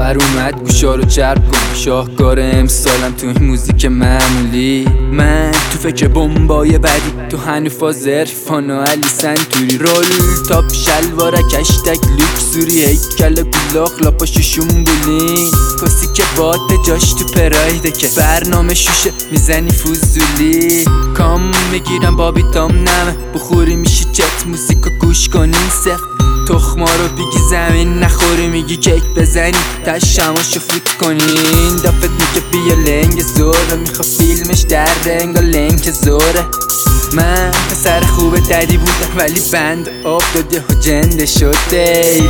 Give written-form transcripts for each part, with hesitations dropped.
خبر اومد گوشا رو چرب کن، شاهکار امسالم تو این موزیک معمولی. من تو فکر بمبای بدی، تو هنوفاز عرفان و علی سنتوری. رول تاپ شلوارک هشتگ لوکسوری، هیکل گلاخ لاپاشو شنبولی. کسی که باد به جاش تو پرایده که برنامه شوشه میزنی فوزولی. کام میگیرم بابی تام نمه، بخوری میشی چت موزیکو گوش کنین سفت. تخما رو بگی زمین نخوری، میگی کیک بزنی تشماشو فوت کنین. دافت میگه بیا لنگ زوره، میخوا فیلمش در رنگا لنگ زوره. من پسر خوب ددی بودم ولی بند آب داده و جنده شده.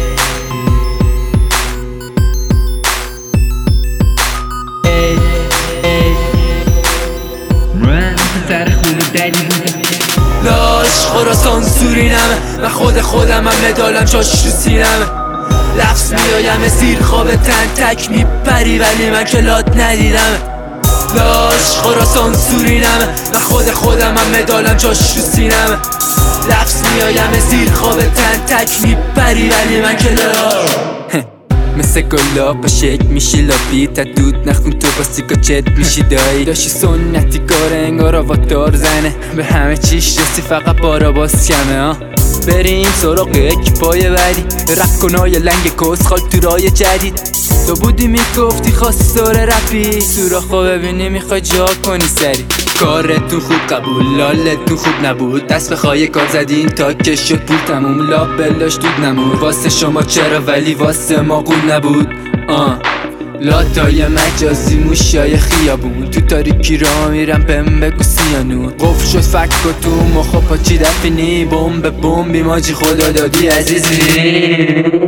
من پسر خوب ددی بودم. لاش خراسان سوری نمه، من خودم هم مدالم چاش رو سینمه. لفظ میایم زیر خواب تن تک میپری ولی من کلات ندیدمه. لاش خراسان سوری نمه، من خودم هم مدالم چاش رو سینمه. لفظ میایم زیر خواب تن تک میپری ولی من کلات مثل گلاب شک میشی لابی، تا دود نخون تو با سیگا چت میشی دایی. داشی سنتی کار انگار آواتار زنه، به همه چیش رسی فقط بارا باز کمه. بریم سراغ اکیپای بعدی، رپ کنای لنگ کسخال تو رای جدید. تو بودی میگفتی خواستار رپی، سوراخو ببینی میخوای جا کنی سری. کارتون خوب قبول، لالتون خوب نبود، دست به خواهی کار زدین تا که شد پول تموم. لابلاش دود نمود واسه شما چرا ولی واسه ما قول نبود. لاتای مجازی موشای خیابون، تو تاریکی را میرم بهم بگو سیانون. قفل شد فک و تو مخا پاچی دفینی، بمبی ماجی خدا دادی عزیزی.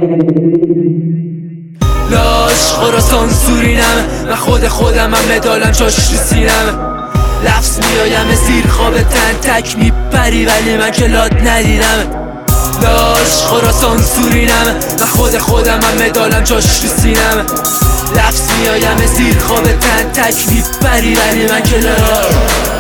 لاش خراسان سوری نمه، من خودم هم مدالم چاش رو سینمه. لفظ میایم زیر خواب تن تک میپری ولی من کلات ندیدمه. لاش خراسان سوری نمه، من خودم هم مدالم چاش رو سینمه. لفظ میایم زیر خواب تن تک میپری ولی من کلات